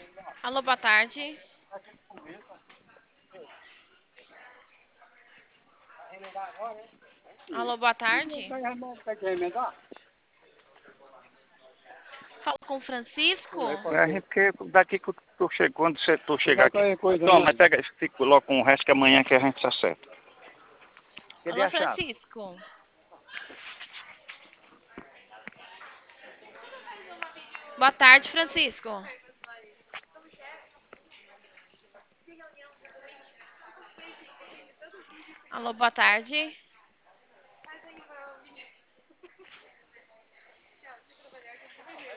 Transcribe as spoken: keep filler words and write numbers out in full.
Alô, boa tarde. Alô, boa tarde. Falo com o Francisco. É, porque daqui que tu chega, quando você, tu chegar aqui. Toma, mas pega esse e coloca um resto que amanhã que a gente se acerta. Cadê Alô, a chave? Francisco. Boa tarde, Francisco. Alô, boa tarde.